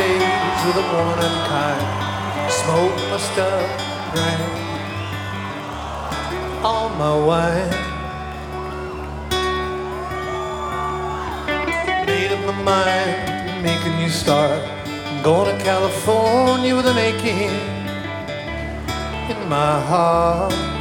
days with a woman unkind. Smoke my stuff, drank all my wine. Made up my mind, make a new start. I'm going to California with an aching in my heart.